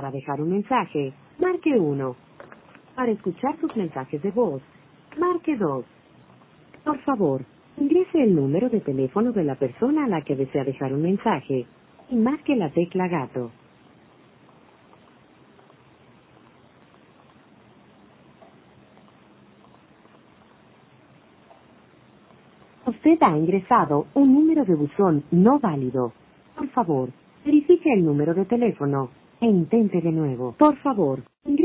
Para dejar un mensaje, marque 1. Para escuchar sus mensajes de voz, marque 2. Por favor, ingrese el número de teléfono de la persona a la que desea dejar un mensaje y marque la tecla gato. Usted ha ingresado un número de buzón no válido. Por favor, verifique el número de teléfono e intente de nuevo. Por favor,